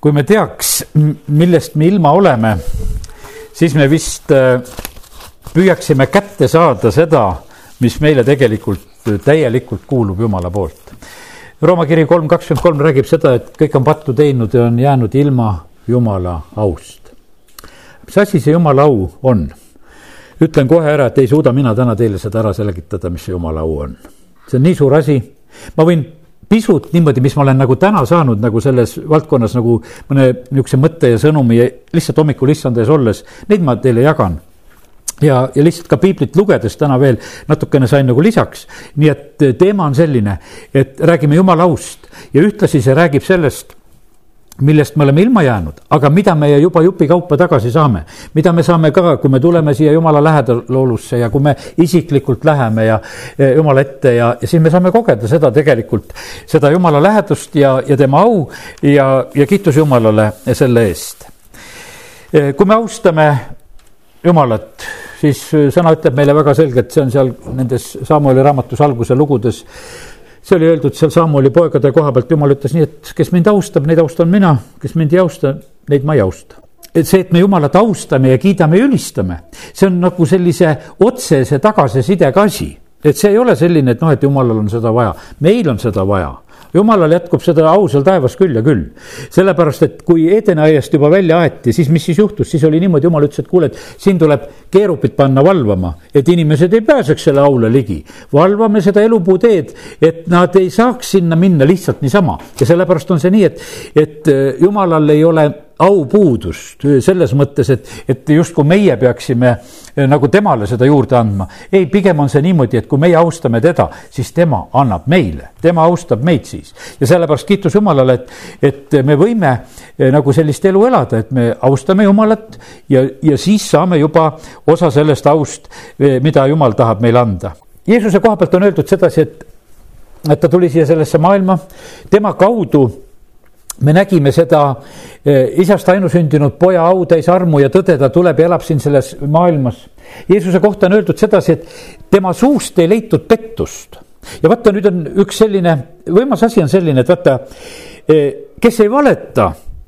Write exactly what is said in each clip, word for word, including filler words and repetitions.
kui me teaks, millest me ilma oleme, siis me vist püüaksime kätte saada seda, mis meile tegelikult täielikult kuulub Jumala poolt. Rooma kiri kolm kakskümmend kolm räägib seda, et kõik on pattu teinud ja on jäänud ilma Jumala aust. Mis asi see Jumala au on? Ütlen kohe ära, et ei suuda mina täna teile seda ära selgitada, mis see Jumala au on. See on nii suur asi. Ma võin pisut niimoodi, mis ma olen nagu täna saanud nagu selles valdkonnas nagu mõne niisuguse mõtte ja sõnumi ja lihtsalt hommikul issanda ees olles, neid ma teile jagan. Ja, ja lihtsalt ka piiblit lugedes täna veel natukene sain nagu lisaks. Nii et teema on selline, et räägime Jumala aust ja ühtlasi see räägib sellest, millest me oleme ilma jäänud, aga mida me juba jupi kaupa tagasi saame, mida me saame ka, kui me tuleme siia Jumala lähedaloolusse ja kui me isiklikult läheme ja Jumala ette ja, ja siis me saame kogeda seda tegelikult, seda Jumala lähedust ja, ja tema au ja, ja kiitus Jumalale selle eest. Kui me austame Jumalat, siis sõna ütleb meile väga selgelt, see on seal nendes Samueli raamatus alguse lugudes, see oli öeldud seal Samueli poegade koha pealt, Jumal ütles nii, et kes mind austab, neid austan mina, kes mind ei austa, neid ma ei austa. Et see, et me Jumalat austame ja kiidame ja ülistame, see on nagu sellise otsese tagasiside ka asi. Et see ei ole selline, et noh, et Jumalal on seda vaja, meil on seda vaja. Jumalal jätkub seda au seal taevas küll ja küll. Sellepärast, et kui Edeni aiast juba välja aeti, siis mis siis juhtus? Siis oli niimoodi, Jumal ütles, et kuule, et siin tuleb keerupid panna valvama, et inimesed ei pääseks selle aule ligi. Valvame seda elupuu teed, et nad ei saaks sinna minna lihtsalt niisama. Ja sellepärast on see nii, et, et Jumalal ei ole au puudust selles mõttes, et, et just kui meie peaksime nagu temale seda juurde andma. Ei, pigem on see niimoodi, et kui meie austame teda, siis tema annab meile. Tema austab meid siis. Ja sellepärast kiitus Jumalale, et, et me võime nagu sellist elu elada, et me austame Jumalat ja, ja siis saame juba osa sellest aust, mida Jumal tahab meile anda. Jeesuse koha pealt on öeldud sedasi, et, et ta tuli siia sellesse maailma, tema kaudu me nägime seda isast ainusündinud poja au täis armu ja tõde, ta tuleb ja elab siin selles maailmas. Jeesuse kohta on öeldud sedasi, et tema suust ei leitud pettust. Ja vaata, nüüd on üks selline, võimas asi on selline, et vaata, kes ei valeta,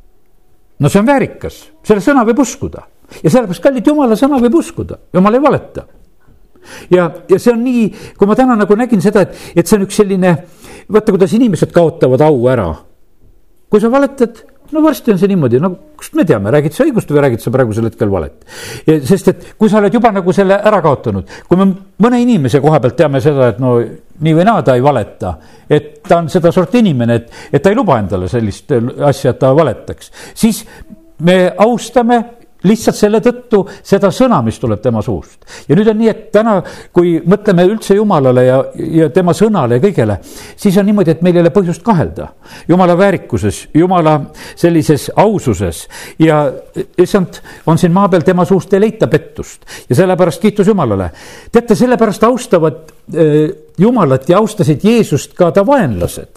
no see on väärikas, selle sõna võib uskuda. Ja sellepärast kallid Jumala sõna võib uskuda, Jumal ei valeta. Ja, ja see on nii, kui ma täna nagu nägin seda, et, et see on üks selline, vaata, kuidas inimesed kaotavad au ära. Kui sa valetad, no varsti on see niimoodi, no kust me teame, räägid sa õigust või räägid sa praegusel hetkel valet. Ja sest, et kui sa oled juba nagu selle ära kaotanud, kui me mõne inimese koha pealt teame seda, et no nii või naa ta ei valeta, et ta on seda sorti inimene, et, et ta ei luba endale sellist asja, et ta valetaks, siis me austame lihtsalt selle tõttu seda sõna, mis tuleb tema suust. Ja nüüd on nii, et täna, kui mõtleme üldse Jumalale ja, ja tema sõnale ja kõigele, siis on niimoodi, et meil ei ole põhjust kahelda. Jumala väärikuses, Jumala sellises aususes ja issand on siin maa peal, tema suust ei leita pettust. Ja sellepärast kiitus Jumalale. Teate, sellepärast austavad äh, Jumalat ja austasid Jeesust ka ta vaenlased.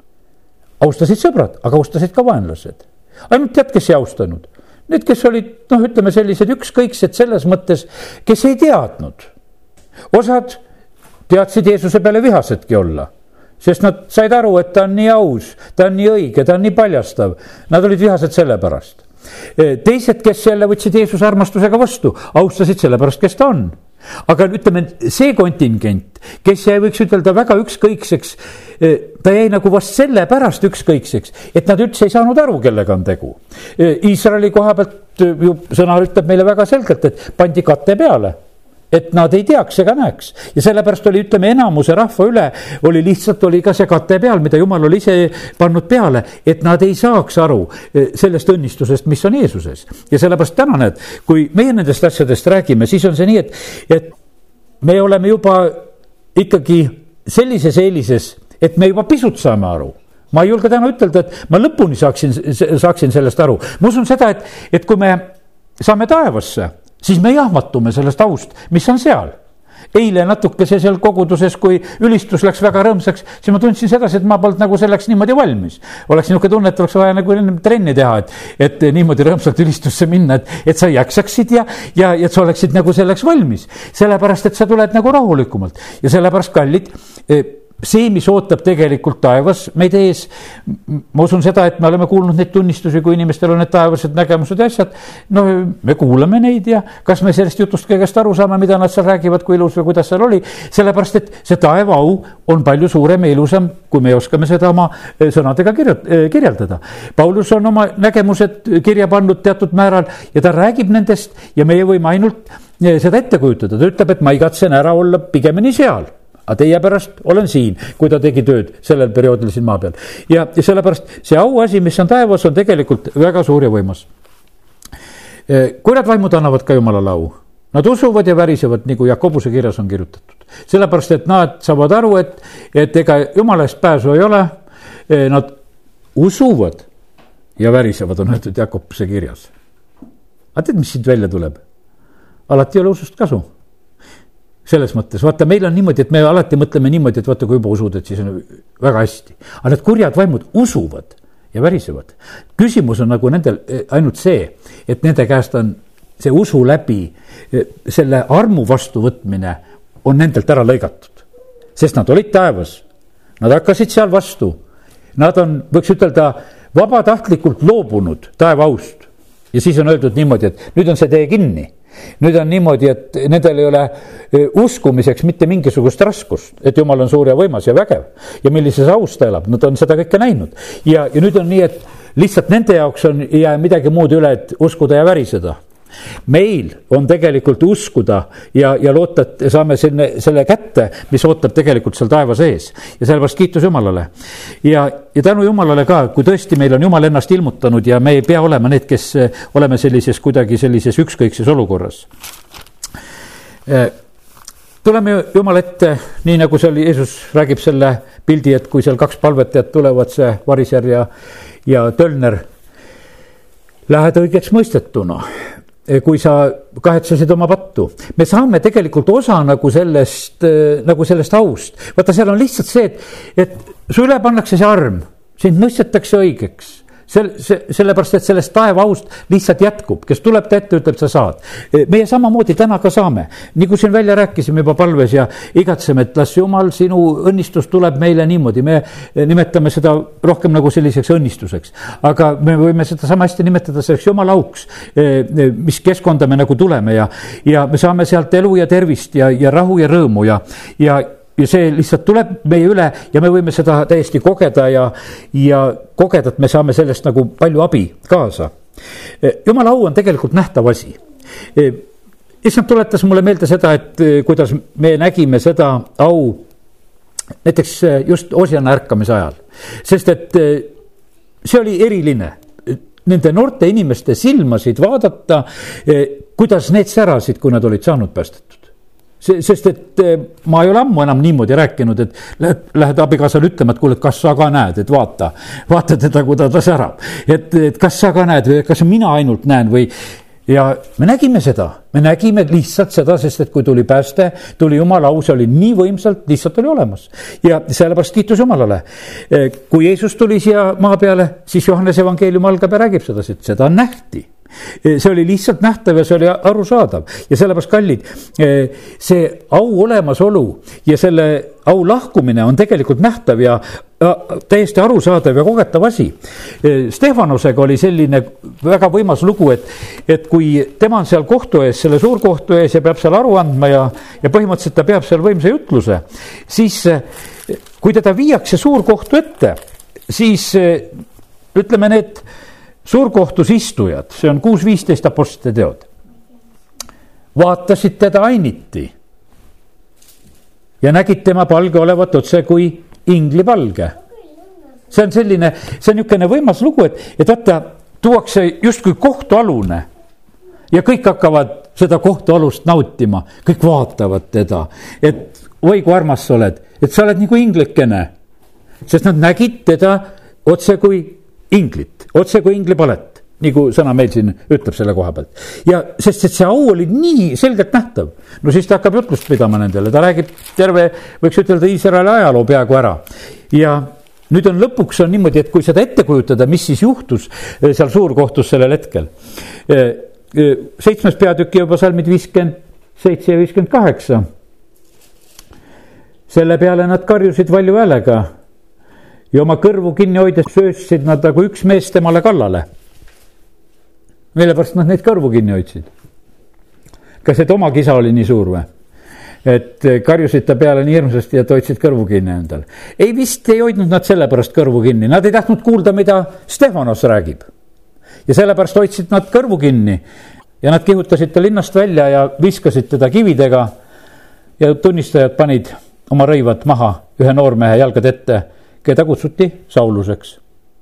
Austasid sõbrad, aga austasid ka vaenlased. Ainult tead, kes ei austanud? Need, kes olid, noh, ütleme sellised ükskõiksed selles mõttes, kes ei teadnud. Osad teadsid Jeesuse peale vihasedki olla, sest nad said aru, et ta on nii aus, ta on nii õige, ta on nii paljastav. Nad olid vihased selle pärast. Teised, kes jälle võtsid Jeesuse armastusega vastu, austasid selle pärast, kes ta on. Aga ütleme, see kontingent, kes jäi, võiks ütelda, väga ükskõikseks, ta jäi nagu vast selle pärast ükskõikseks, et nad üldse ei saanud aru, kellega on tegu. Iisraeli koha pealt ju sõna ütleb meile väga selgelt, et pandi katte peale, et nad ei teaks ega näeks. Ja sellepärast oli, ütleme, enamuse rahva üle, oli lihtsalt oli ka see katte peal, mida Jumal oli ise pannud peale, et nad ei saaks aru sellest õnnistusest, mis on Jeesuses. Ja sellepärast täna näed, kui meie nendest asjadest räägime, siis on see nii, et, et me oleme juba ikkagi sellises eelises, et me juba pisut saame aru. Ma ei julge täna ütelda, et ma lõpuni saaksin, saaksin sellest aru. Ma usun seda, et, et kui me saame taevasse, siis me jahmatume sellest aust, mis on seal. Eile natuke see seal koguduses, kui ülistus läks väga rõõmsaks, siis ma tundsin sedasi, et ma polnud nagu selleks niimoodi valmis. Oleks niisugune tunne, et oleks vaja nagu trenni teha, et, et niimoodi rõõmsalt ülistusse minna, et, et sa jaksaksid ja, ja, ja et sa oleksid nagu selleks valmis. Sellepärast, et sa tuled nagu rahulikumalt. Ja sellepärast, kallid, see, mis ootab tegelikult taevas meid ees, ma usun seda, et me oleme kuulnud neid tunnistusi, kui inimestel on need taevased nägemused ja asjad, no me kuulame neid ja kas me sellest jutust kõigest aru saame, mida nad seal räägivad, kui ilus või kuidas seal oli, sellepärast, et see taevaau on palju suurem ja ilusam, kui me oskame seda oma sõnadega kirjeldada. Paulus on oma nägemused kirja pannud teatud määral ja ta räägib nendest ja meie võime ainult seda ette kujutada, ta ütleb, et ma igatsen ära olla pigemini seal. Aga teie pärast olen siin, kui ta tegi tööd sellel perioodil siin maa peal. Ja, ja sellepärast see auasi, mis on taevas, on tegelikult väga suur ja võimas. Kui nad vaimud annavad ka Jumalale au, nad usuvad ja värisevad, nagu Jakobuse kirjas on kirjutatud. Sellepärast, et nad saavad aru, et, et ega Jumala eest pääsu ei ole, nad usuvad ja värisevad, on öeldud Jakobuse kirjas. Aga tead, mis siit välja tuleb? Alati ei ole usust kasu. Selles mõttes, vaata, meil on niimoodi, et me alati mõtleme niimoodi, et vaata, kui juba usud, et siis on väga hästi. Aga need kurjad vaimud usuvad ja värisevad. Küsimus on nagu nendel ainult see, et nende käest on see usu läbi, selle armu vastuvõtmine on nendelt ära lõigatud. Sest nad olid taevas, nad hakkasid seal vastu. Nad on, võiks ütelda, vabatahtlikult loobunud taevaaust. Ja siis on öeldud niimoodi, et nüüd on see tee kinni. Nüüd on niimoodi, et nendel ei ole uskumiseks mitte mingisugust raskust, et Jumal on suur ja võimas ja vägev ja millises aus ta elab, nad on seda kõike näinud. Ja, ja nüüd on nii, et lihtsalt nende jaoks on ja midagi muud üle, et uskuda ja väriseda. Meil on tegelikult uskuda ja, ja loota, et saame selle, selle kätte, mis ootab tegelikult seal taevas ees. Ja sellepärast kiitus Jumalale. Ja, ja tänu Jumalale ka, kui tõesti meil on Jumal ennast ilmutanud ja me ei pea olema need, kes oleme sellises kuidagi sellises ükskõikses olukorras. Tuleme Jumala ette, nii nagu seal Jeesus räägib selle pildi, et kui seal kaks palvetajat tulevad, see variser ja, ja tölner, lähed õigeks mõistetuna. Kui sa kahetsesid oma pattu. Me saame tegelikult osa nagu sellest, nagu sellest aust. Vaata, seal on lihtsalt see, et, et su üle pannakse see arm, sind mõistetakse õigeks. Sel, se, sellepärast, et sellest taeva aust lihtsalt jätkub, kes tuleb ta ette, ütleb, sa saad. Meie samamoodi täna ka saame. Nii kui siin välja rääkisime juba palves ja igatseme, et las Jumal, sinu õnnistus tuleb meile niimoodi. Me nimetame seda rohkem nagu selliseks õnnistuseks. Aga me võime seda sama hästi nimetada selleks Jumala auks, mis keskkonda me nagu tuleme ja, ja me saame sealt elu ja tervist ja, ja rahu ja rõõmu ja, ja ja see lihtsalt tuleb meie üle ja me võime seda täiesti kogeda ja, ja kogeda, et me saame sellest nagu palju abi kaasa. Jumala au on tegelikult nähtav asi. Issand tuletas mulle meelde seda, et kuidas me nägime seda au näiteks just Osiana ärkamise ajal. Sest et see oli eriline. Nende noorte inimeste silmasid vaadata, kuidas need särasid, kui nad olid saanud päästetud. Sest et ma ei ole ammu enam niimoodi rääkinud, et lähed, lähed abikaasale ütlema, et kuule, kas sa ka näed, et vaata, vaata teda, kui ta ta särab. Et, et kas sa ka näed või kas mina ainult näen või ja me nägime seda, me nägime lihtsalt seda, sest et kui tuli pääste, tuli Jumala au, see oli nii võimsalt, lihtsalt oli olemas. Ja sellepärast kiitus Jumalale. Kui Jeesus tuli siia maa peale, siis Johannese evangeelium algab ja räägib seda, et seda nähti. See oli lihtsalt nähtav ja see oli arusaadav ja sellepärast kallid, see au olemasolu ja selle au lahkumine on tegelikult nähtav ja täiesti arusaadav ja kogetav asi. Stefanusega oli selline väga võimas lugu, et, et kui tema on seal kohtu ees, selle suurkohtu ees ja peab seal aru andma ja, ja põhimõtteliselt ta peab seal võimsa jutluse, siis kui teda viiakse suurkohtu ette, siis ütleme need suurkohtus istujad, see on kuus viisteist apostlite teod, vaatasid teda ainiti ja nägid tema palge olevat otse kui inglipalge. See on selline, see on niisugune võimas lugu, et, et vaata, tuuakse justkui kohtualune ja kõik hakkavad seda kohtualust nautima, kõik vaatavad teda, et oi kui armas sa oled, et sa oled nagu inglikene, sest nad nägid teda otse kui inglit, otse kui inglipalet, nagu sõna meil siin ütleb selle koha pealt. Ja sest et see au oli nii selgelt nähtav, no siis ta hakkab jutlust pidama nendele, ta räägib terve, võiks ütelda Iisraeli ajaloo peaaegu ära. Ja nüüd on lõpuks on niimoodi, et kui seda ette kujutada, mis siis juhtus seal suurkohtus sellel hetkel. Seitsmes peatükki juba salmid viiskümmend seitse ja viiskümmend kaheksa. selle peale nad karjusid valju häälega ja oma kõrvu kinni hoides söösid nad nagu üks mees temale kallale. Mille pärast nad neid kõrvu kinni hoidsid? Kas et oma kisa oli nii suur või? Et karjusid ta peale nii hirmsasti, et hoidsid kõrvu kinni endal. Ei, vist ei hoidnud nad selle pärast kõrvu kinni. Nad ei tahtnud kuulda, mida Stefanos räägib. Ja selle pärast hoidsid nad kõrvu kinni ja nad kihutasid ta linnast välja ja viskasid teda kividega ja tunnistajad panid oma rõivad maha ühe noormehe jalgad ette, keda kutsuti Sauluseks.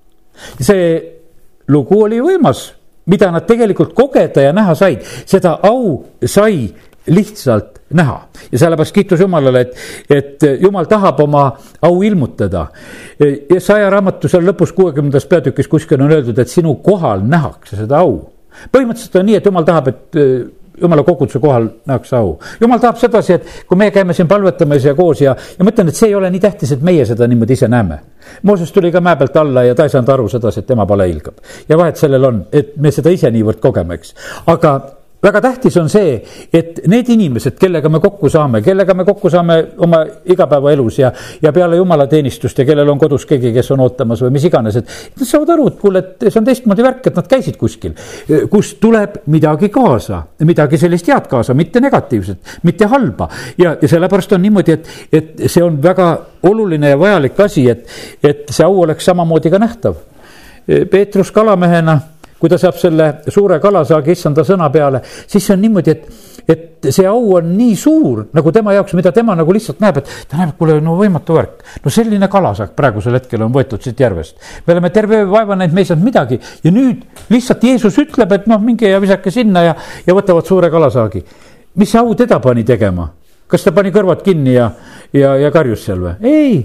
See lugu oli võimas, mida nad tegelikult kogeda ja näha said. Seda au sai lihtsalt näha. Ja sellepärast kiitus Jumalale, et, et Jumal tahab oma au ilmutada. Jesaja raamatu seal lõpus kuuekümnendas peatükis kuskil on öeldud, et sinu kohal nähakse seda au. Põhimõtteliselt on nii, et Jumal tahab, et Jumala koguduse kohal nähakse au. Jumal tahab sedasi, et kui me käime siin palvetamas ja koos ja, ja mõtlen, et see ei ole nii tähtis, et meie seda niimoodi ise näeme. Mooses tuli ka mäe pealt alla ja ta ei saanud aru sedasi, et tema pale ilgab. Ja vahet sellel on, et me seda ise niivõrd kogemeks. Aga väga tähtis on see, et need inimesed, kellega me kokku saame, kellega me kokku saame oma igapäevaelus ja, ja peale Jumala teenistust ja kellel on kodus keegi, kes on ootamas või mis iganes, et nad saavad aru, et kuule, et see on teistmoodi värk, et nad käisid kuskil, kus tuleb midagi kaasa, midagi sellist head kaasa, mitte negatiivset, mitte halba. Ja, ja sellepärast on niimoodi, et, et see on väga oluline ja vajalik asi, et, et see au oleks samamoodi ka nähtav. Peetrus kalamehena, kui ta saab selle suure kalasaagi issanda sõna peale, siis see on niimoodi, et, et see au on nii suur nagu tema jaoks, mida tema nagu lihtsalt näeb, et ta näeb, kuule, no võimatu värk. No selline kalasaak praegusel hetkel on võetud siit järvest. Me oleme terve vaeva näinud, me ei saanud midagi. Ja nüüd lihtsalt Jeesus ütleb, et noh, minge ja visake sinna ja, ja võtavad suure kalasaagi. Mis au teda pani tegema? Kas ta pani kõrvad kinni ja, ja, ja karjus seal või? Ei.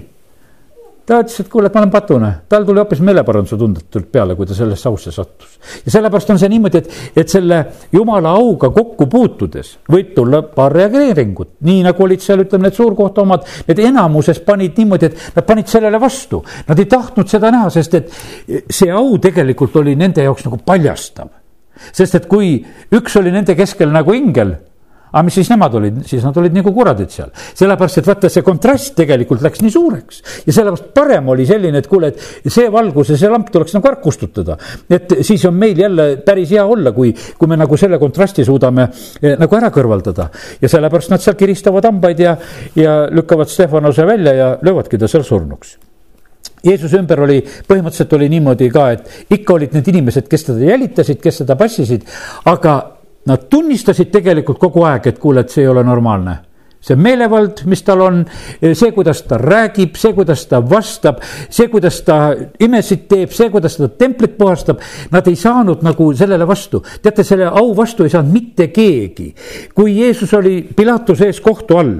Ta ütles, et kuule, et ma olen patune. Tal tuli hoopis meeleparanduse tundet peale, kui ta sellest sausse sattus. Ja sellepärast on see niimoodi, et, et selle Jumala auga kokku puutudes võib tulla paar reageeringut. Nii nagu olid seal, ütleme, need suurkohta omad, need enamuses panid niimoodi, et nad panid sellele vastu. Nad ei tahtnud seda näha, sest et see au tegelikult oli nende jaoks nagu paljastav. Sest et kui üks oli nende keskel nagu ingel, aga mis siis nemad olid? Siis nad olid nagu kuradid seal. Sellepärast, et vaata, see kontrast tegelikult läks nii suureks. Ja sellepärast parem oli selline, et kuule, et see valgus ja see lamp tuleks nagu arkustutada. Et siis on meil jälle päris hea olla, kui, kui me nagu selle kontrasti suudame eh, nagu ära kõrvaldada. Ja sellepärast nad seal kiristavad hambaid ja, ja lükkavad Stefanose välja ja löövadki ta seal surnuks. Jeesus ümber oli, põhimõtteliselt oli niimoodi ka, et ikka olid need inimesed, kes teda jälitasid, kes teda passisid, aga nad tunnistasid tegelikult kogu aeg, et kuule, et see ei ole normaalne. See meelevald, mis tal on, see, kuidas ta räägib, see, kuidas ta vastab, see, kuidas ta imesid teeb, see, kuidas ta templit puhastab, nad ei saanud nagu sellele vastu. Teate, selle au vastu ei saanud mitte keegi. Kui Jeesus oli Pilatuse ees kohtu all,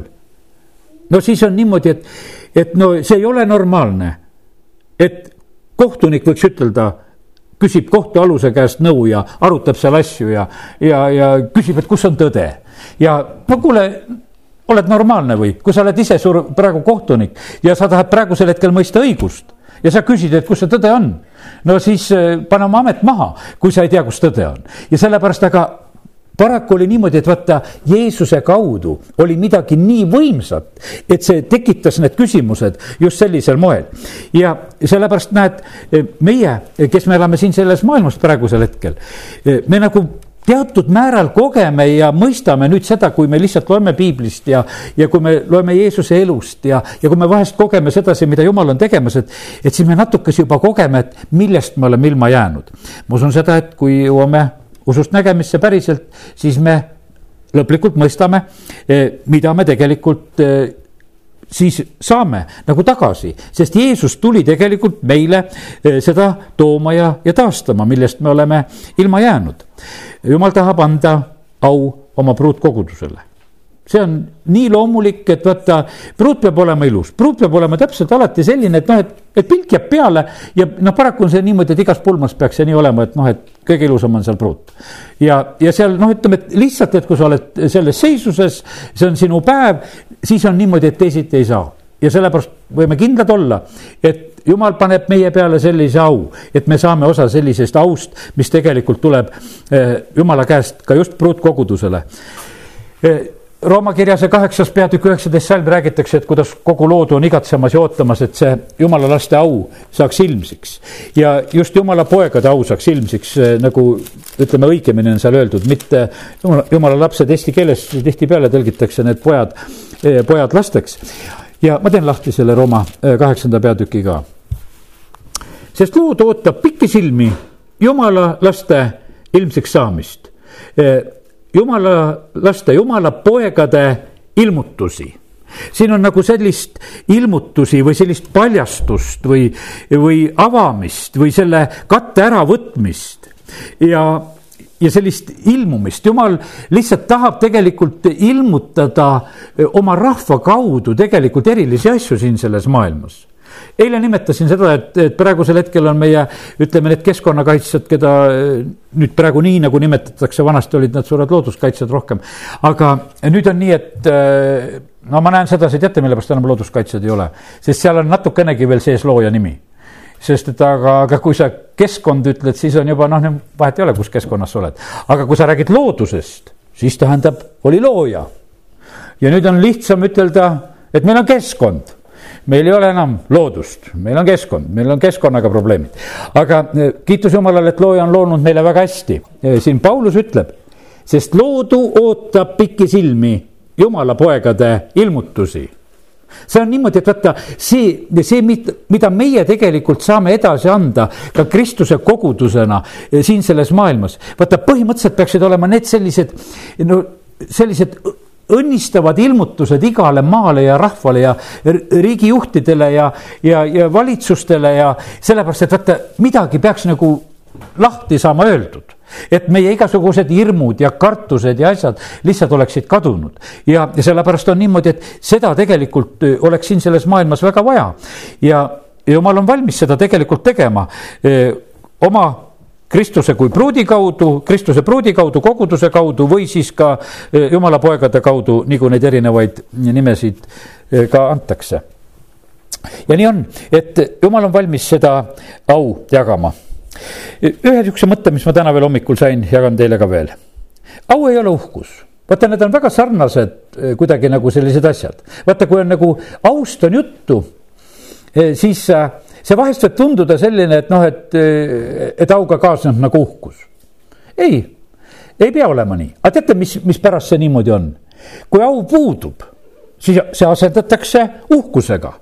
no siis on niimoodi, et, et no see ei ole normaalne, et kohtunik võiks ütelda, küsib kohtualuse käest nõu ja arutab seal asju ja, ja, ja küsib, et kus on tõde. Ja no kuule, oled normaalne või? Kui sa oled ise suur praegu kohtunik ja sa tahad praegusel hetkel mõista õigust ja sa küsid, et kus see tõde on, no siis pane oma amet maha, kui sa ei tea, kus tõde on. Ja sellepärast aga paraku oli niimoodi, et vaata, Jeesuse kaudu oli midagi nii võimsat, et see tekitas need küsimused just sellisel moel. Ja sellepärast näed, meie, kes me elame siin selles maailmas praegusel hetkel, me nagu teatud määral kogeme ja mõistame nüüd seda, kui me lihtsalt loeme Piiblist ja, ja kui me loeme Jeesuse elust ja, ja kui me vahest kogeme sedasi, mida Jumal on tegemas, et, et siis me natukese juba kogeme, et millest me oleme ilma jäänud. Ma usun seda, et kui jõuame usust nägemisse päriselt, siis me lõplikult mõistame, mida me tegelikult siis saame nagu tagasi, sest Jeesus tuli tegelikult meile seda tooma ja, ja taastama, millest me oleme ilma jäänud. Jumal tahab anda au oma pruutkogudusele. See on nii loomulik, et vaata, pruut peab olema ilus. Pruut peab olema täpselt alati selline, et noh, et, et pilk jääb peale ja noh, paraku on see niimoodi, et igas pulmas peaks see nii olema, et noh, et kõige ilusam on seal pruut. Ja, ja seal noh, ütleme, et lihtsalt, et kui sa oled selles seisuses, see on sinu päev, siis on niimoodi, et teisiti ei saa. Ja sellepärast võime kindlad olla, et Jumal paneb meie peale sellise au, et me saame osa sellisest aust, mis tegelikult tuleb Jumala käest ka just pruutkogudusele. Rooma kirjase kaheksas peatükk üheksateist salm räägitakse, et kuidas kogu loodu on igatsemas ja ootamas, et see Jumala laste au saaks ilmsiks. Ja just Jumala poegade au saaks ilmsiks, nagu ütleme õigemini on seal öeldud, mitte Jumala, Jumala lapsed eesti keeles tihti peale tõlgitakse need pojad, pojad lasteks. Ja ma teen lahti selle Rooma kaheksanda peatüki ka. Sest lood ootab pikki silmi Jumala laste ilmsiks saamist. Jumala laste, Jumala poegade ilmutusi. Siin on nagu sellist ilmutusi või sellist paljastust või, või avamist või selle katte äravõtmist ja, ja sellist ilmumist. Jumal lihtsalt tahab tegelikult ilmutada oma rahva kaudu tegelikult erilisi asju siin selles maailmas. Eile nimetasin seda, et, et praegusel hetkel on meie, ütleme, need keskkonnakaitsjad, keda nüüd praegu nii nagu nimetatakse, vanasti olid nad suured looduskaitsjad rohkem. Aga nüüd on nii, et no ma näen sedasi, teate, mille pärast enam looduskaitsjad ei ole. Sest seal on natukenegi veel sees looja nimi. Sest et aga, aga kui sa keskkond ütled, siis on juba, noh, vahet ei ole, kus keskkonnas sa oled. Aga kui sa räägid loodusest, siis tähendab, oli looja. Ja nüüd on lihtsam ütelda, et meil on keskkond. Meil ei ole enam loodust, meil on keskkond, meil on keskkonnaga probleemid. Aga kiitus Jumalale, et looja on loonud meile väga hästi. Siin Paulus ütleb, sest loodu ootab pikki silmi Jumala poegade ilmutusi. See on niimoodi, et vaata, see, see, mida meie tegelikult saame edasi anda ka Kristuse kogudusena siin selles maailmas. Vaata, põhimõtteliselt peaksid olema need sellised, no, sellised õnnistavad ilmutused igale maale ja rahvale ja riigijuhtidele ja, ja, ja valitsustele ja sellepärast, et vaata, midagi peaks nagu lahti saama öeldud. Et meie igasugused hirmud ja kartused ja asjad lihtsalt oleksid kadunud. Ja, ja sellepärast on niimoodi, et seda tegelikult oleks siin selles maailmas väga vaja. Ja, ja Jumal on valmis seda tegelikult tegema e, oma Kristuse kui pruudi kaudu, Kristuse pruudi kaudu, koguduse kaudu või siis ka Jumala poegade kaudu, nagu neid erinevaid nimesid ka antakse. Ja nii on, et Jumal on valmis seda au jagama. Ühe niisuguse mõtte, mis ma täna veel hommikul sain, jagan teile ka veel. Au ei ole uhkus. Vaata, need on väga sarnased kuidagi nagu sellised asjad. Vaata, kui on nagu aust on juttu, siis see vahest võib tunduda selline, et noh, et, et auga kaasneb nagu uhkus. Ei, ei pea olema nii. Aga teate, mis, mis pärast see niimoodi on? Kui au puudub, siis see asendatakse uhkusega.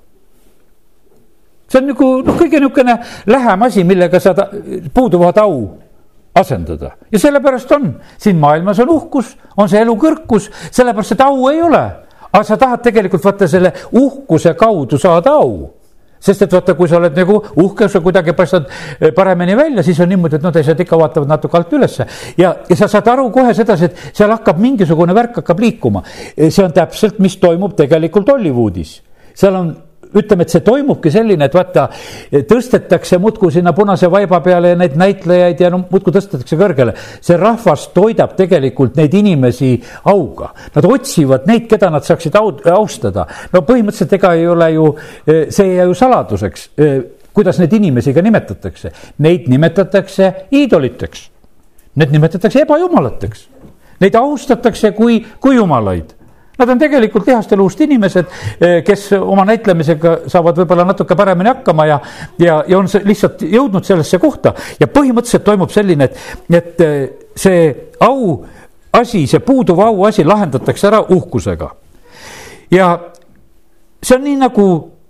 See on nagu no, kõige niisugune lähem asi, millega saad puuduvad au asendada. Ja sellepärast on, siin maailmas on uhkus, on see elu kõrkus, sellepärast, et au ei ole. Aga sa tahad tegelikult vaata selle uhkuse kaudu saada au. Sest et vaata, kui sa oled nagu uhke, sa kuidagi paistad paremini välja, siis on niimoodi, et no teised ikka vaatavad natuke alt ülesse. Ja, ja sa saad aru kohe sedasi, et seal hakkab mingisugune värk hakkab liikuma. See on täpselt, mis toimub tegelikult Hollywoodis. Seal on, ütleme, et see toimubki selline, et vaata, tõstetakse muudku sinna punase vaiba peale ja neid näitlejaid ja no, muudku tõstetakse kõrgele. See rahvas toidab tegelikult neid inimesi auga. Nad otsivad neid, keda nad saaksid austada. No põhimõtteliselt ega ei ole ju, see ei jää ju saladuseks, kuidas neid inimesi ka nimetatakse. Neid nimetatakse iidoliteks. Need nimetatakse ebajumalateks. Neid austatakse kui, kui jumalaid. Nad on tegelikult lihast ja luust inimesed, kes oma näitlemisega saavad võib-olla natuke paremini hakkama ja, ja, ja on lihtsalt jõudnud sellesse kohta. Ja põhimõtteliselt toimub selline, et, et see au asi, see puuduv au asi lahendatakse ära uhkusega. Ja see on nii nagu,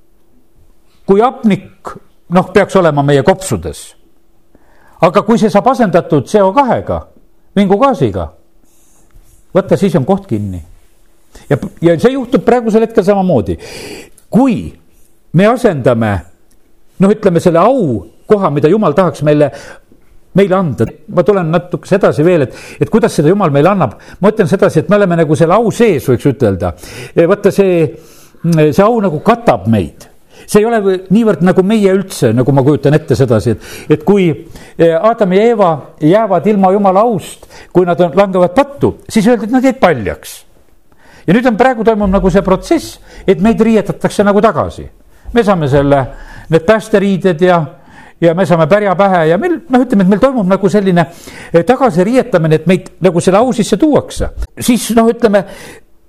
kui hapnik noh, peaks olema meie kopsudes. Aga kui see saab asendatud C O kahega, vingugaasiga, võtta siis on koht kinni. Ja, ja see juhtub praegusel hetkel samamoodi. Kui me asendame, noh ütleme selle au koha, mida Jumal tahaks meile, meile anda. Ma tulen natuke sedasi veel, et, et kuidas seda Jumal meile annab. Ma ütlen sedasi, et me oleme nagu selle au sees, võiks ütelda. Võtta see, see au nagu katab meid. See ei ole niivõrd nagu meie üldse, nagu ma kujutan ette sedasi, et, et kui Adam ja Eeva jäävad ilma Jumala aust, kui nad langevad pattu, siis öeldi, et nad jäid paljaks. Ja nüüd on praegu toimub nagu see protsess, et meid riietatakse nagu tagasi. Me saame selle, need päästeriided ja, ja me saame pärja pähe ja meil, noh ütleme, et meil toimub nagu selline tagasi riietamine, et meid nagu selle au sisse tuuakse. Siis noh ütleme,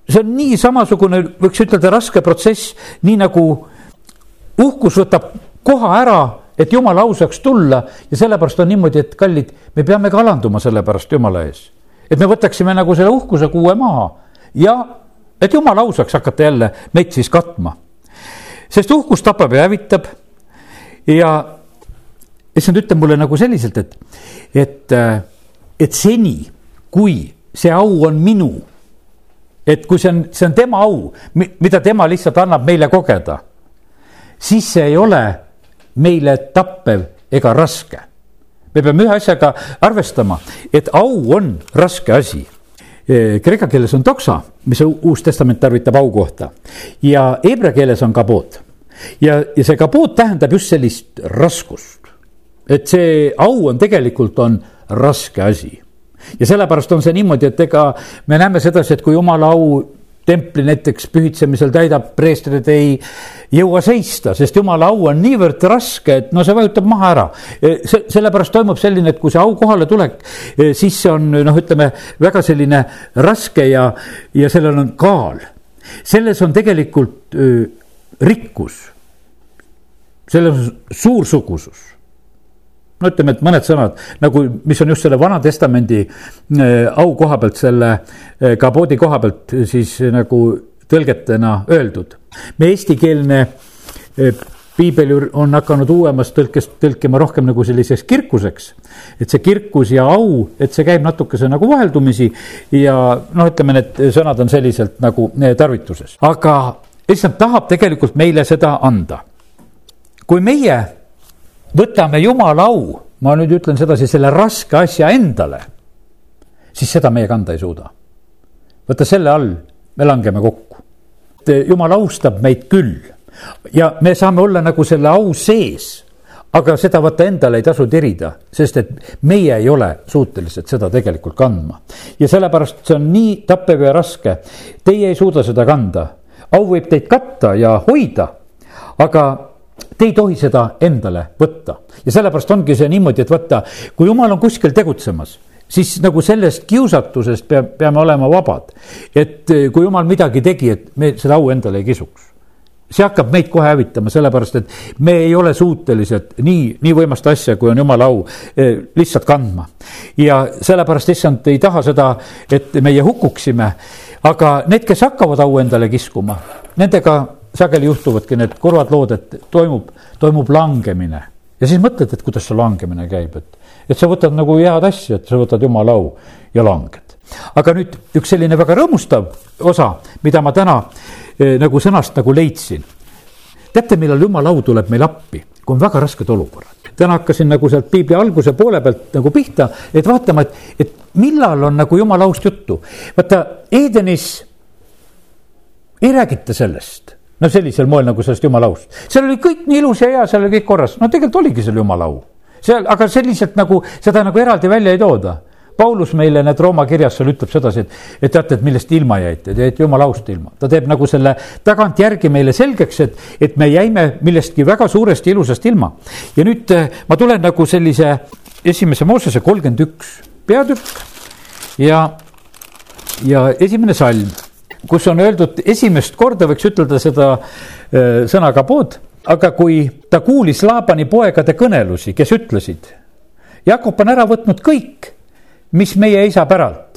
see on nii samasugune, võiks ütelda, raske protsess, nii nagu uhkus võtab koha ära, et Jumala au saaks tulla ja sellepärast on niimoodi, et kallid, me peame ka alanduma sellepärast Jumala ees. Et me võtaksime nagu selle uhkuse kuue maha ja et Jumala au saaks hakata jälle meid siis katma. Sest uhkus tapab ja hävitab ja issand ütleb mulle nagu selliselt, et, et, et seni, kui see au on minu, et kui see on, see on tema au, mida tema lihtsalt annab meile kogeda, siis see ei ole meile tappev ega raske. Me peame ühe asjaga arvestama, et au on raske asi. Kreeka keeles on doksa, mis Uus Testament tarvitab au kohta, ja heebrea keeles on kabood. Ja, ja see kabood tähendab just sellist raskust, et see au on tegelikult on raske asi. Ja sellepärast on see niimoodi, et ega me näeme sedasi, et kui Jumala au templi näiteks pühitsemisel täidab, preestrid ei jõua seista, sest Jumala au on niivõrd raske, et no see vajutab maha ära. Se, sellepärast toimub selline, et kui see au kohale tulek, siis see on, noh, ütleme, väga selline raske ja, ja sellel on kaal. Selles on tegelikult öö, rikkus. Selles on suursugusus. No ütleme, et mõned sõnad, nagu, mis on just selle Vana Testamendi äh, au koha pealt, selle äh, kaboodi koha pealt siis nagu tõlgetena öeldud. Me eestikeelne äh, piibel on hakanud uuemas tõlkest tõlkima rohkem nagu selliseks kirkuseks, et see kirkus ja au, et see käib natukese nagu vaheldumisi ja noh, ütleme, need sõnad on selliselt nagu tarvituses. Aga issand tahab tegelikult meile seda anda. Kui meie võtame Jumala au, ma nüüd ütlen sedasi, selle raske asja endale, siis seda meie kanda ei suuda. Võtta selle all, me langeme kokku. Jumal austab meid küll ja me saame olla nagu selle au sees, aga seda võtta endale ei tasu tirida, sest et meie ei ole suutelised seda tegelikult kandma. Ja sellepärast see on nii tappev ja raske. Teie ei suuda seda kanda. Au võib teid katta ja hoida, aga te ei tohi seda endale võtta. Ja sellepärast ongi see niimoodi, et võtta, kui Jumal on kuskil tegutsemas, siis nagu sellest kiusatusest pea, peame olema vabad. Et kui Jumal midagi tegi, et me seda au endale ei kisuks. See hakkab meid kohe hävitama, sellepärast, et me ei ole suutelised nii, nii võimast asja, kui on Jumala au, lihtsalt kandma. Ja sellepärast issand ei taha seda, et meie hukuksime, aga need, kes hakkavad au endale kiskuma, nendega sageli juhtuvadki need kurvad lood, et toimub, toimub langemine. Ja siis mõtled, et kuidas see langemine käib, et, et sa võtad nagu head asja, et sa võtad Jumala au ja langed. Aga nüüd üks selline väga rõõmustav osa, mida ma täna eh, nagu sõnast nagu leidsin. Teate, millal Jumala au tuleb meil appi, kui on väga rasked olukorrad. Täna hakkasin nagu sealt piibli alguse poole pealt nagu pihta, et vaatama, et, et millal on nagu Jumala aust juttu. Vaata, Edenis ei räägita sellest. No sellisel moel nagu sellest Jumala aust. Seal oli kõik nii ilus ja hea, seal oli kõik korras. No tegelikult oligi seal Jumala au. Seal, aga selliselt nagu, seda nagu eraldi välja ei tooda. Paulus meile need Rooma kirjas seal ütleb sedasi, et, et teate, et millest ilma jäite, et jäite Jumala aust ilma. Ta teeb nagu selle tagant järgi meile selgeks, et, et me jäime millestki väga suuresti ilusast ilma. Ja nüüd ma tulen nagu sellise esimese Moosese kolmkümmend üks peatükk ja, ja esimene salm, kus on öeldud esimest korda, võiks ütelda seda äh, sõna kabood, aga kui ta kuulis Laabani poegade kõnelusi, kes ütlesid, Jakob on ära võtnud kõik, mis meie isa päralt.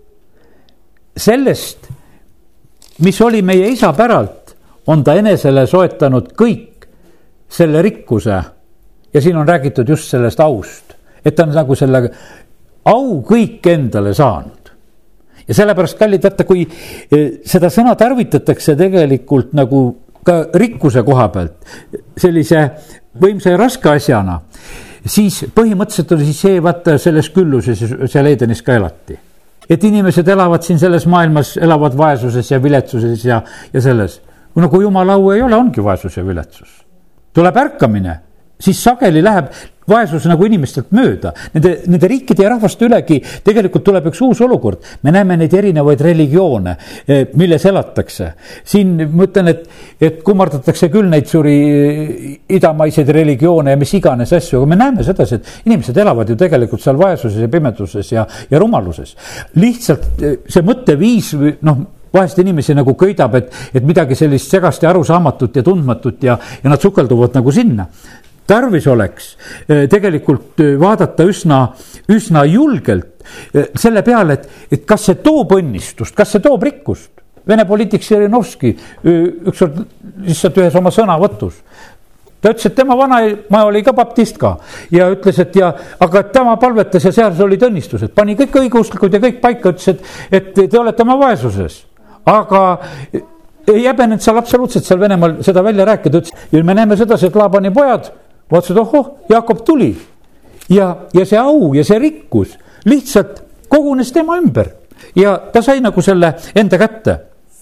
Sellest, mis oli meie isa päralt, on ta enesele soetanud kõik selle rikkuse. Ja siin on räägitud just sellest aust, et ta on nagu selle au kõik endale saanud. Ja sellepärast, kallid, vaata, kui seda sõna tarvitatakse tegelikult nagu ka rikkuse koha pealt, sellise võimsa ja raske asjana, siis põhimõtteliselt oli siis see, vaata, selles külluses seal Edenis ka elati. Et inimesed elavad siin selles maailmas, elavad vaesuses ja viletsuses ja, ja selles. No kui Jumala au ei ole, ongi vaesus ja viletsus. Tuleb ärkamine, siis sageli läheb vaesus nagu inimestelt mööda. Nende, nende riikide ja rahvaste ülegi tegelikult tuleb üks uus olukord. Me näeme neid erinevaid religioone, milles elatakse. Siin mõtlen, et, et kummardatakse küll neid suuri idamaiseid religioone ja mis iganes asju, aga me näeme sedasi, et inimesed elavad ju tegelikult seal vaesuses ja pimeduses ja, ja rumaluses. Lihtsalt see mõtteviis, noh, vahest inimesi nagu köidab, et, et midagi sellist segast ja arusaamatut ja tundmatut ja, ja nad sukelduvad nagu sinna. Tarvis oleks tegelikult vaadata üsna, üsna julgelt selle peale, et, et kas see toob õnnistust, kas see toob rikkust. Vene poliitik Žirinovski ükskord lihtsalt ühes oma sõnavõtus. Ta ütles, et tema vanaema oli ka baptist ka ja ütles, et ja, aga tema palvetas ja seal olid õnnistused. Pani kõik õigeusklikud ja kõik paika, ütles, et, et te olete oma vaesuses. Aga ei jäbenenud seal absoluutselt seal Venemaal seda välja rääkida. Ütles, ja me näeme seda, et Laabani pojad vaatasid, ohoh, Jaakob tuli. Ja, ja see au ja see rikkus lihtsalt kogunes tema ümber. Ja ta sai nagu selle enda kätte.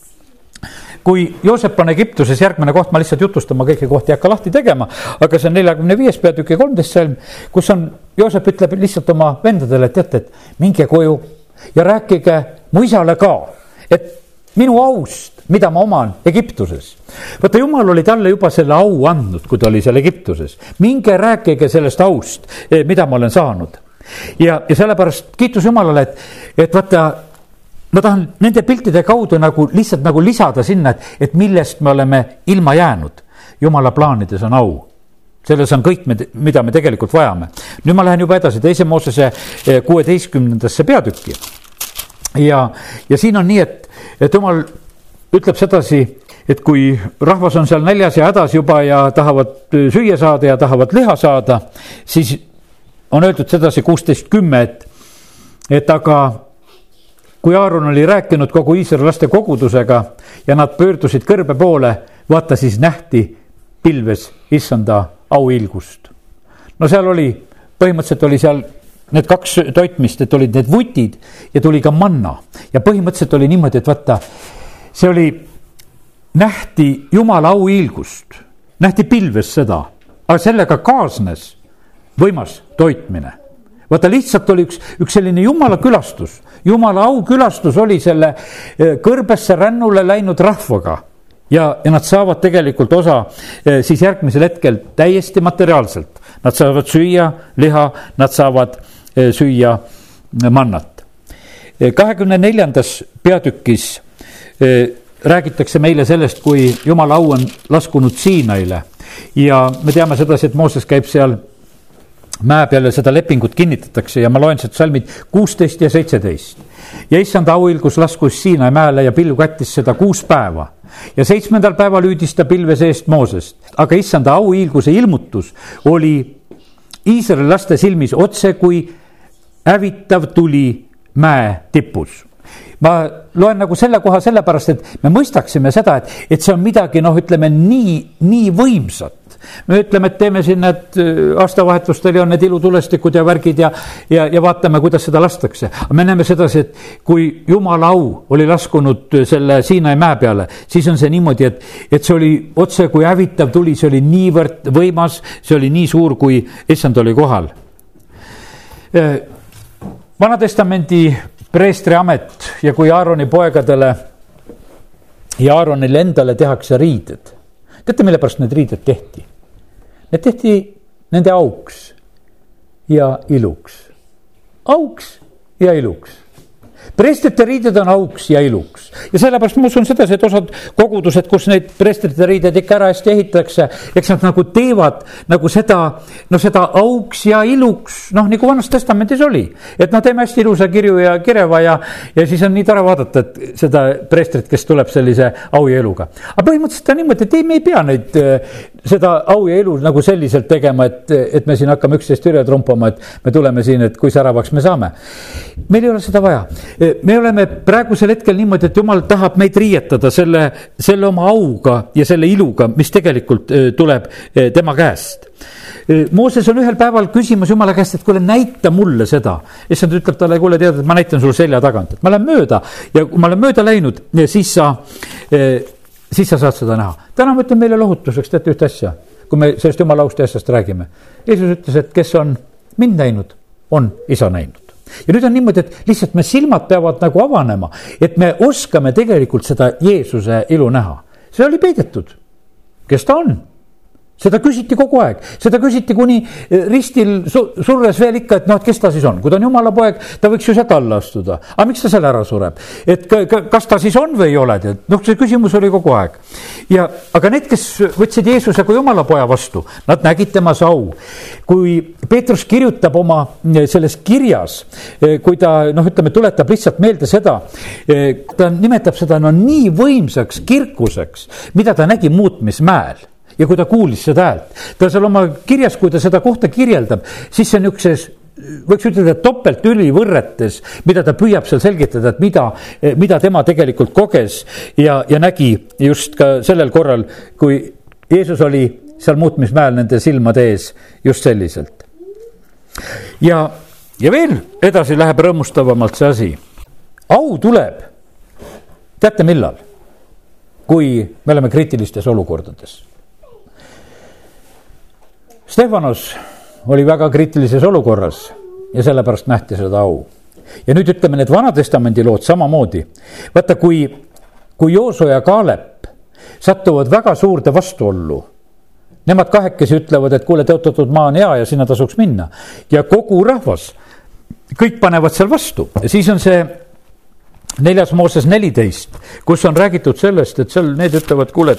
Kui Joosep on Egiptuses, järgmine koht, ma lihtsalt jutustama kõiki kohti ei hakka lahti tegema, aga see on neljakümne viies peatüki kolmteist salm, kus on, Joosep ütleb lihtsalt oma vendadele, et teate, et minge koju ja rääkige mu isale ka, et minu aust, mida ma oman Egiptuses. Võtta, Jumal oli talle juba selle au andnud, kui ta oli seal Egiptuses. Minge rääkige sellest aust, mida ma olen saanud. Ja, ja sellepärast kiitus Jumalale, et, et võtta, ma tahan nende piltide kaudu nagu lihtsalt nagu lisada sinna, et, et millest me oleme ilma jäänud. Jumala plaanides on au. Selles on kõik, mida me tegelikult vajame. Nüüd ma lähen juba edasi teise Moosese kuueteistkümnendasse peatükki. Ja, ja siin on nii, et, et Jumal ütleb sedasi, et kui rahvas on seal näljas ja hädas juba ja tahavad süüa saada ja tahavad liha saada, siis on öeldud sedasi kuusteist kümme, et, et aga kui Aaron oli rääkinud kogu Iisraeli laste kogudusega ja nad pöördusid kõrbe poole, vaata siis nähti pilves issanda auilgust. No seal oli, põhimõtteliselt oli seal need kaks toitmist, et olid need vutid ja tuli ka manna. Ja põhimõtteliselt oli niimoodi, et vaata, see oli, nähti Jumala auilgust, nähti pilves seda, aga sellega kaasnes võimas toitmine. Vaata, lihtsalt oli üks, üks selline Jumala külastus. Jumala au külastus oli selle kõrbesse rännule läinud rahvaga ja, ja nad saavad tegelikult osa siis järgmisel hetkel täiesti materiaalselt. Nad saavad süüa liha, nad saavad süüa mannat. kahekümne neljandas peatükis räägitakse meile sellest, kui Jumala au on laskunud Siinaile ja me teame sedasi, et Mooses käib seal mäe peale, seda lepingut kinnitatakse ja ma loen seda salmid kuusteist ja seitseteist. Ja issand auilgus laskus Siinai mäele ja pilv kattis seda kuus päeva. Ja seitsmendal päeval hüüdis ta pilve seest Moosest. Aga issanda auilguse ilmutus oli Iisraeli laste silmis otse kui hävitav tuli mäe tipus. Ma loen nagu selle koha sellepärast, et me mõistaksime seda, et, et see on midagi, noh, ütleme nii, nii võimsat. Me ütleme, et teeme siin need aastavahetustele on need ilutulestikud ja värgid ja, ja, ja vaatame, kuidas seda lastakse. Me näeme sedasi, et kui Jumala au oli laskunud selle Siinai mäe peale, siis on see niimoodi, et, et see oli otse kui hävitav tuli, see oli niivõrd võimas, see oli nii suur, kui issand oli kohal. Vanatestamendi preestri amet ja kui Aaroni poegadele ja Aaronile endale tehakse riided. Teate, mille pärast need riided tehti? Need tehti nende auks ja iluks. Auks ja iluks. Preestrite riided on auks ja iluks. Ja sellepärast ma usun seda, et osad kogudused, kus neid preestrite riided ikka ära hästi ehitakse, eks nad nagu teevad nagu seda, no seda auks ja iluks, noh nagu Vanas Testamendis oli. Et no teeme hästi ilusa kirju ja kireva ja, ja siis on nii tore vaadata, et seda preestrit, kes tuleb sellise au ja eluga. Aga põhimõtteliselt on niimoodi, et ei, me ei pea neid, seda au ja elu nagu selliselt tegema, et, et me siin hakkame üksteist üle trumpama, et me tuleme siin, et kui säravaks me saame. Meil ei ole seda vaja. Me oleme praegusel hetkel niimoodi, et Jumal tahab meid riietada selle, selle oma auga ja selle iluga, mis tegelikult tuleb tema käest. Mooses on ühel päeval küsimus Jumala käest, et kuule, näita mulle seda. Issand ütleb talle, kuule, tead, et ma näitan sulle selja tagant. Et ma lähen mööda ja kui ma olen mööda läinud, siis sa, siis sa saad seda näha. Täna ma ütlen meile lohutuseks, teate ühte asja, kui me sellest Jumala austi asjast räägime. Jeesus ütles, et kes on mind näinud, on isa näinud. Ja nüüd on niimoodi, et lihtsalt me silmad peavad nagu avanema, et me oskame tegelikult seda Jeesuse ilu näha. See oli peidetud. Kes ta on? seda küsiti kogu aeg, seda küsiti kuni ristil su, surres veel ikka, et noh, et kes ta siis on, kui ta on Jumala poeg, ta võiks ju sealt alla astuda. Aga miks ta selle ära sureb? Et kas ta siis on või ei ole? Noh, see küsimus oli kogu aeg. Ja, aga need, kes võtsid Jeesuse kui Jumala poja vastu, nad nägid temas au. Kui Peetrus kirjutab oma selles kirjas, kui ta, noh, ütleme, tuletab lihtsalt meelde seda, ta nimetab seda no nii võimsaks kirkuseks, mida ta nägi muutmismäel. Ja kui ta kuulis seda häält, ta seal oma kirjas, kui ta seda kohta kirjeldab, siis see on ükses, võiks ütelda, topelt üli võrretes, mida ta püüab seal selgitada, et mida, mida tema tegelikult koges ja, ja nägi just ka sellel korral, kui Jeesus oli seal muutmismäel nende silmade ees just selliselt. Ja, ja veel edasi läheb rõõmustavamalt see asi. Au tuleb, teate millal, kui me oleme kriitilistes olukordades. Stefanos oli väga kriitilises olukorras ja sellepärast nähti seda au. Ja nüüd ütleme need Vanatestamendi lood samamoodi. Vaata, kui, kui Jooso ja Kaalep sattuvad väga suurde vastuollu, nemad kahekesi ütlevad, et kuule, tõotatud maa on hea ja sinna tasuks minna. Ja kogu rahvas, kõik panevad seal vastu. Ja siis on see neljas Mooses neliteist, kus on räägitud sellest, et seal need ütlevad, kuule,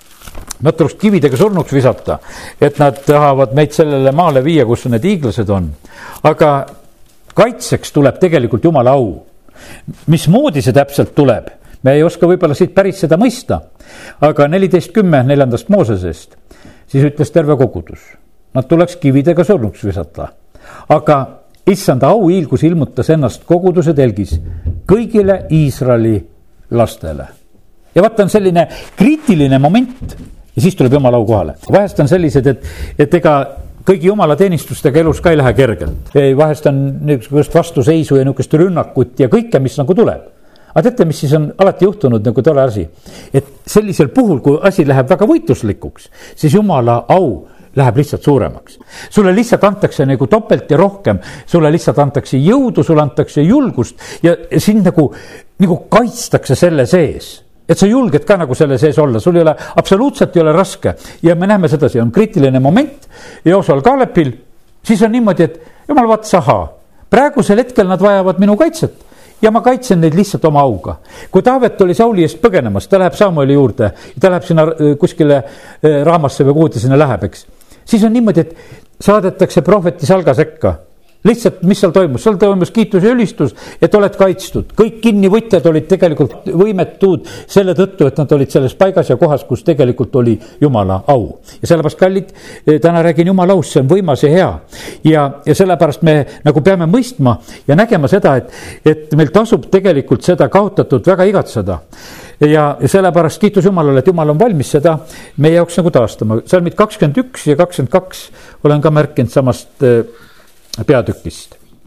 nad tuleks kividega surnuks visata, et nad tahavad meid sellele maale viia, kus need hiiglased on. Aga kaitseks tuleb tegelikult Jumala au. Mismoodi see täpselt tuleb? Me ei oska võib-olla siit päris seda mõista. Aga neliteist kümme neljandast Moosesest, siis ütles terve kogudus. Nad tuleks kividega surnuks visata. Aga issanda au hiilgus ilmutas ennast koguduse telgis kõigile Iisraeli lastele. Ja vaata on selline kriitiline moment ja siis tuleb Jumala au kohale. Vahest on sellised, et, et ega kõigi Jumala teenistustega elus ka ei lähe kergelt. Vahest on niisugust vastuseisu ja niisugust rünnakut ja kõike, mis nagu tuleb. Aga teate, mis siis on alati juhtunud nagu tore asi? Et sellisel puhul, kui asi läheb väga võitluslikuks, siis Jumala au läheb lihtsalt suuremaks. Sulle lihtsalt antakse nagu topelt ja rohkem, sulle lihtsalt antakse jõudu, sulle antakse julgust ja sind nagu, nagu kaitstakse selle sees. Et sa julged ka nagu selle sees olla, sul ei ole, absoluutselt ei ole raske. Ja me näeme seda, see on kriitiline moment Joosol Kaalepil, siis on niimoodi, et jumal vaatas, ahaa, praegusel hetkel nad vajavad minu kaitset ja ma kaitsen neid lihtsalt oma auga. Kui Taavet oli Sauli eest põgenemas, ta läheb Samueli juurde ja ta läheb sinna kuskile Raamasse või kuhu ta sinna läheb, eks. Siis on niimoodi, et saadetakse prohveti salga sekka. Lihtsalt, mis seal toimus? Seal toimus kiitus ja ülistus, et oled kaitstud. Kõik kinnivõtjad olid tegelikult võimetud selle tõttu, et nad olid selles paigas ja kohas, kus tegelikult oli Jumala au. Ja sellepärast, kallid, täna räägin Jumala aus, see on võimas ja hea. Ja, ja sellepärast me nagu peame mõistma ja nägema seda, et, et meil tasub tegelikult seda kaotatud väga igatseda. Ja, ja sellepärast kiitus Jumalale, et Jumal on valmis seda meie jaoks nagu taastama. Salmid kakskümmend üks ja kakskümmend kaks olen ka märkinud samast peatükist.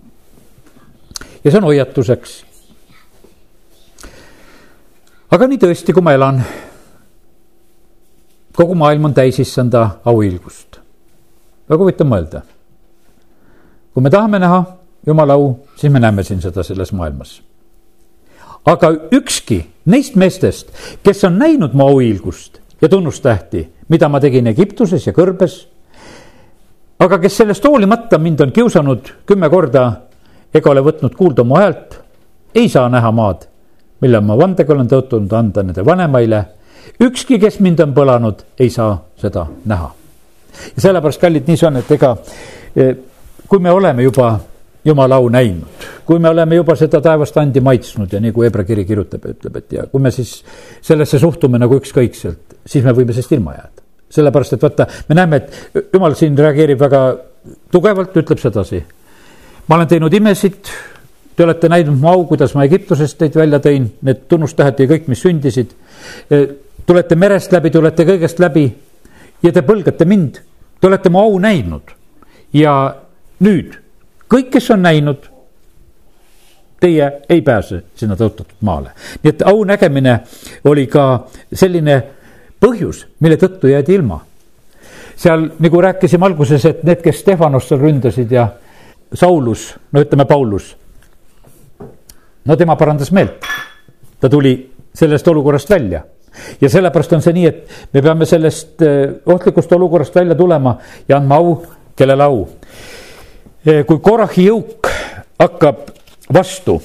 Ja see on hoiatuseks. Aga nii tõesti, kui ma elan, kogu maailm on täis issanda auilgust. Väga võite mõelda. Kui me tahame näha Jumala au, siis me näeme siin seda selles maailmas. Aga ükski neist meestest, kes on näinud mu auilgust ja tunnustähti, mida ma tegin Egiptuses ja kõrbes, aga kes sellest hoolimata mind on kiusanud kümme korda ega ole võtnud kuulda mu häält, ei saa näha maad, mille ma vandega olen tõotunud anda nende vanemaile. Ükski, kes mind on põlanud, ei saa seda näha. Ja sellepärast, kallid, nii see on, et ega kui me oleme juba Jumala au näinud, kui me oleme juba seda taevast andi maitsnud ja nii kui Hebra kiri kirjutab ja ütleb, et ja kui me siis sellesse suhtume nagu ükskõikselt, siis me võime sest ilma jääda. Sellepärast, et vaata, me näeme, et Jumal siin reageerib väga tugevalt, ütleb sedasi. Ma olen teinud imesid, te olete näinud mu au, kuidas ma Egiptusest teid välja tõin, need tunnustähed ja kõik, mis sündisid. Tulete merest läbi, tulete kõigest läbi ja te põlgate mind. Te olete mu au näinud. Ja nüüd, kõik, kes on näinud, teie ei pääse sinna tõotatud maale. Nii et au nägemine oli ka selline põhjus, mille tõttu jäädi ilma. Seal nagu rääkisime alguses, et need, kes Stefanost seal ründasid ja Saulus, no ütleme Paulus, no tema parandas meelt. Ta tuli sellest olukorrast välja. ja sellepärast on see nii, et me peame sellest ohtlikust olukorrast välja tulema ja andma au, kellele au. Kui Korahi jõuk hakkab vastu,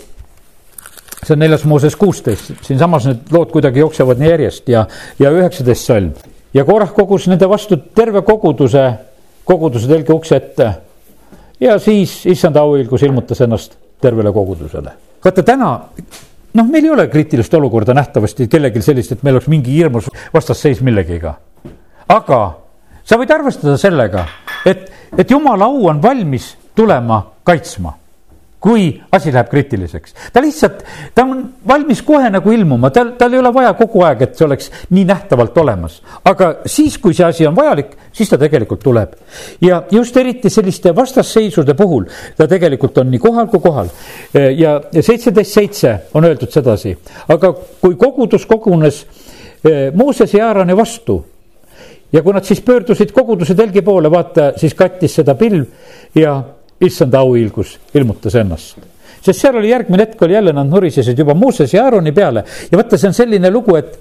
see on neljas Mooses kuusteist, siin samas need lood kuidagi jooksevad nii järjest ja, ja üheksateist salm. Ja Korah kogus nende vastu terve koguduse, koguduse telgi ukse ette ja siis issanda auilgus ilmutas ennast tervele kogudusele. Vaata täna, noh, meil ei ole kriitilist olukorda nähtavasti kellelgi sellist, et meil oleks mingi hirmus vastasseis millegiga. Aga sa võid arvestada sellega, et, et Jumala au on valmis tulema kaitsma, kui asi läheb kriitiliseks. Ta lihtsalt, ta on valmis kohe nagu ilmuma, tal, tal ei ole vaja kogu aeg, et see oleks nii nähtavalt olemas. Aga siis, kui see asi on vajalik, siis ta tegelikult tuleb. Ja just eriti selliste vastasseisude puhul, ta tegelikult on nii kohal kui kohal. Ja seitseteist seitse on öeldud sedasi. Aga kui kogudus kogunes Mooses ja Aaroni vastu, ja kui nad siis pöördusid koguduse telgi poole, vaata, siis kattis seda pilv ja issanda auilgus ilmutas ennast. Sest seal oli järgmine hetk, oli jälle nad nurisesid juba Mooses ja Aaroni peale. Ja vaata, see on selline lugu, et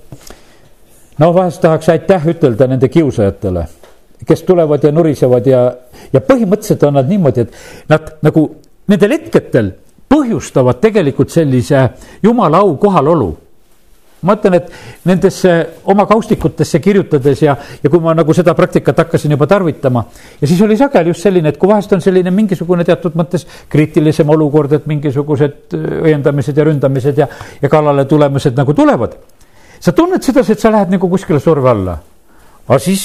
no vahest tahaks aitäh ütelda nende kiusajatele, kes tulevad ja nurisevad ja, ja põhimõtteliselt on nad niimoodi, et nad nagu nendel hetketel põhjustavad tegelikult sellise Jumala au kohalolu. Ma ütlen, et nendesse oma kaustikutesse kirjutades ja, ja kui ma nagu seda praktikat hakkasin juba tarvitama ja siis oli sageli just selline, et kui vahest on selline mingisugune teatud mõttes kriitilisem olukord, et mingisugused õiendamised ja ründamised ja, ja kallale tulemised nagu tulevad. Sa tunned seda, et sa lähed nagu kuskile surve alla. Aga siis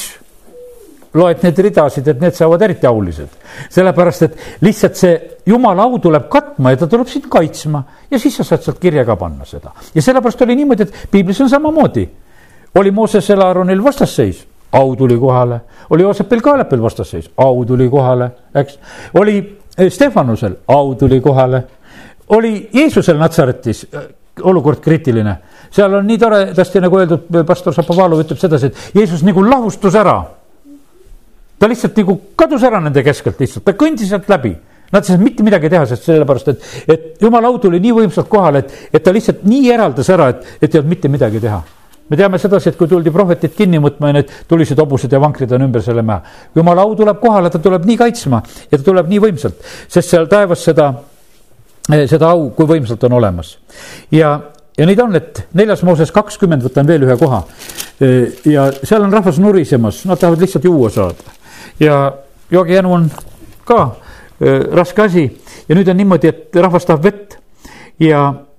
loed need ridasid, et need saavad eriti aulised. Sellepärast, et lihtsalt see Jumala au tuleb katma ja ta tuleb sind kaitsma ja siis sa saad sealt kirja ka panna seda. Ja sellepärast oli niimoodi, et Piiblis on samamoodi. Oli Moosesel Aaronil vastasseis, au tuli kohale. Oli Joosepil Kaalepil vastasseis, au tuli kohale, eks. Oli Stefanusel, au tuli kohale. Oli Jeesusel Natsaretis olukord kriitiline. Seal on nii toredasti nagu öeldud, pastor Šapovalov ütleb sedasi, et Jeesus nagu lahustus ära. Ta lihtsalt nagu kadus ära nende keskelt lihtsalt, ta kõndis sealt läbi. Nad said mitte midagi teha, sest sellepärast, et, et Jumala au tuli nii võimsalt kohale, et, et ta lihtsalt nii eraldas ära, et, et ei olnud mitte midagi teha. Me teame sedasi, et kui tuldi prohvetit kinni mõtma ja need tulisid hobused ja vankrid on ümber selle mäe. Jumala au tuleb kohale, ta tuleb nii kaitsma ja ta tuleb nii võimsalt, sest seal taevas seda, seda au, kui võimsalt on olemas. Ja, ja neid on, et neljas Mooses kakskümmend, võtan veel ühe koha. Ja seal on rahvas nurisemas, nad tahavad lihtsalt juua saada. Ja joogijänu on ka äh, raske asi ja nüüd on niimoodi, et rahvas tahab vett ja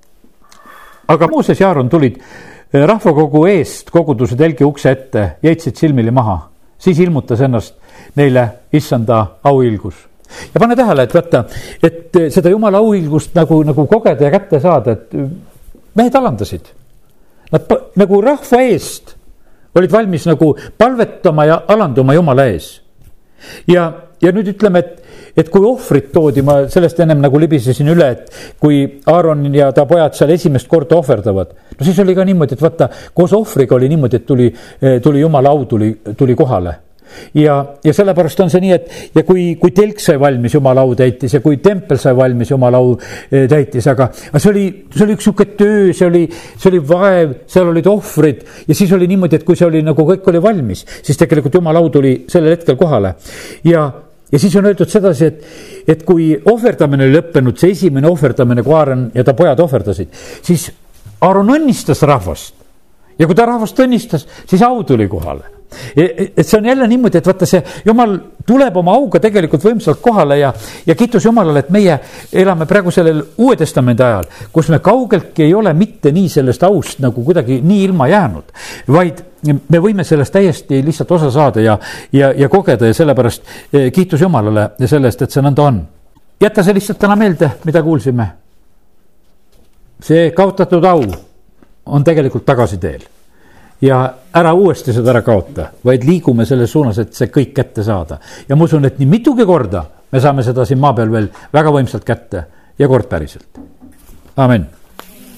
aga Mooses ja Aaron tulid äh, rahvakogu eest koguduse telgi ukse ette, jäitsid silmili maha, siis ilmutas ennast neile issanda auilgus. Ja pane tähele, et vaata, et seda Jumala auilgust nagu, nagu kogeda ja kätte saada, et mehed alandasid. Nad nagu rahva eest olid valmis nagu palvetama ja alanduma Jumala ees. Ja, ja nüüd ütleme, et, et kui ohvrit toodi, ma sellest ennem nagu libisesin üle, et kui Aaron ja ta pojad seal esimest korda ohverdavad, no siis oli ka niimoodi, et vaata, koos ohvriga oli niimoodi, et tuli, tuli Jumala au, tuli, tuli kohale. Ja, ja sellepärast on see nii, et ja kui, kui telk sai valmis, Jumala au täitis ja kui tempel sai valmis, Jumala au täitis, aga, aga see oli, see oli üks niisugune töö, see oli, see oli vaev, seal olid ohvrid ja siis oli niimoodi, et kui see oli nagu kõik oli valmis, siis tegelikult Jumala au tuli sellel hetkel kohale. Ja, ja siis on öeldud sedasi, et, et kui ohverdamine oli lõppenud, see esimene ohverdamine, kui Aaron ja ta pojad ohverdasid, siis Aaron õnnistas rahvast ja kui ta rahvast õnnistas, siis au tuli kohale. Et see on jälle niimoodi, et vaata see Jumal tuleb oma auga tegelikult võimsalt kohale ja, ja kiitus Jumalale, et meie elame praegu sellel Uue Testamendi ajal, kus me kaugeltki ei ole mitte nii sellest aust nagu kuidagi nii ilma jäänud, vaid me võime sellest täiesti lihtsalt osa saada ja, ja, ja kogeda ja sellepärast kiitus Jumalale sellest, et see nõnda on. Jätta see lihtsalt täna meelde, mida kuulsime. See kaotatud au on tegelikult tagasi teel. Ja ära uuesti seda ära kaota, vaid liigume selles suunas, et see kõik kätte saada. Ja ma usun, et nii mitugi korda me saame seda siin maa peal veel väga võimsalt kätte ja kord päriselt. Amen.